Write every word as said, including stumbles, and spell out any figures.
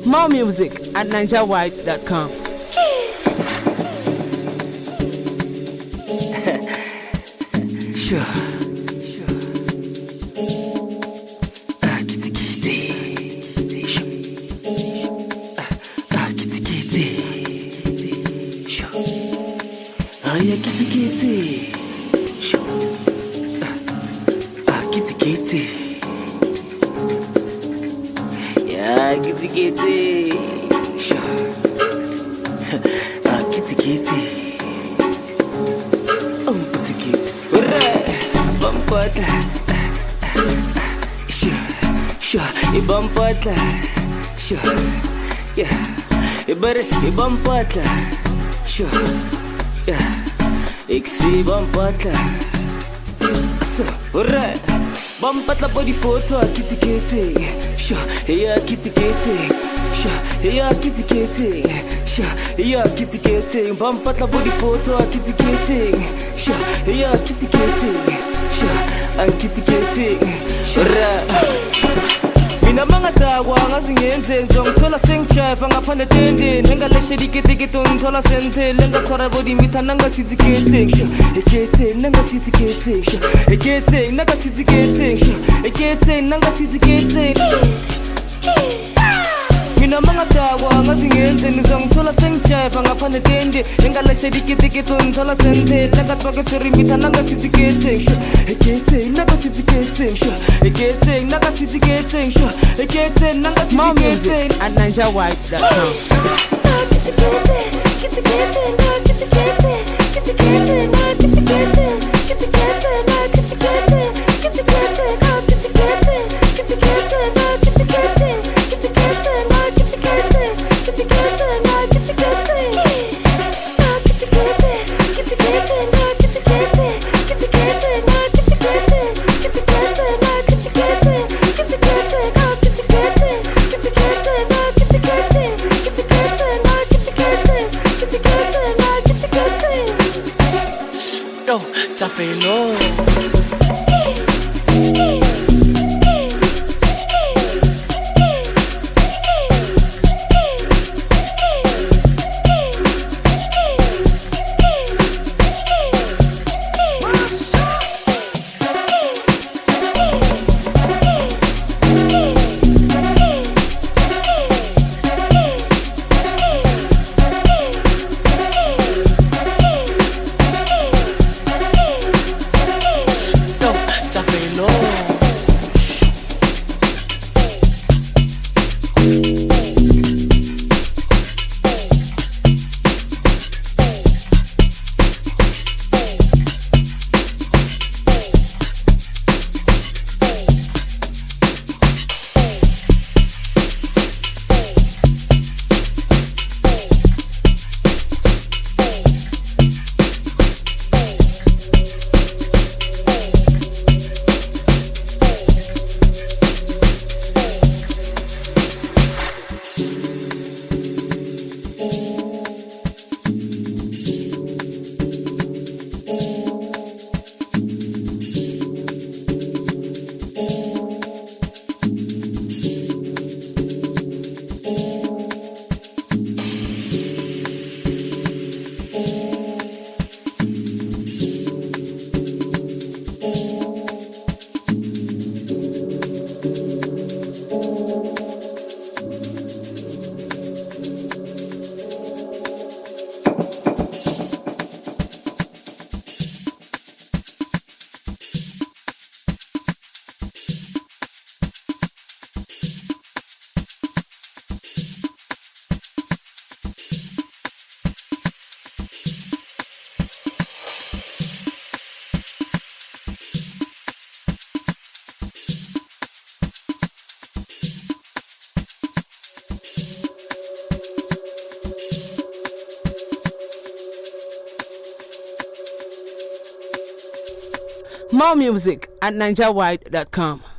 More music at ninja wide dot com. Sure. Sure. Ah, kitty kitty. Sure. Ah, ah, kitty kitty. Sure. Ah, yeah, kitty kitty. Sure. Ah, ah, kitty kitty. Yeah, kitty kitty. Sure. Ah, kitty kitty. Oh, kitty kitty. Bumpatla, sure, sure, ibumpatla, sure, yeah, ibare, ibumpatla, sure, yeah, iksi bumpatla, so, alright, bumpatla body photo, kitty kitty, sure, yeah, kitty kitty, sure, yeah, kitty kitty, sure, yeah, kitty kitty, bumpatla body photo, kitty kitty, sure, yeah, kitty kitty. I'm kitty kitty, sure. Mina mangata wangazi ngenze ngithola sengichef ngaphanda tende nengaleshe diketekete ngithola sente lenga thora body mitha nanga sithi kitty sure ekete nanga sithi kitty sure ekete nanga sithi kitty sure ekete nanga sithi kitty Mina mangata wangazi ngenze ngithola sengichef ngaphanda tende nengaleshe diketekete ngithola sente lenga thora body mitha nanga sithi kitty sure ekete nanga sithi kitty sure ekete nanga sithi kitty sure ekete nanga sithi More music at ninja wide dot com. Tafelo. More music at ninja wide dot com.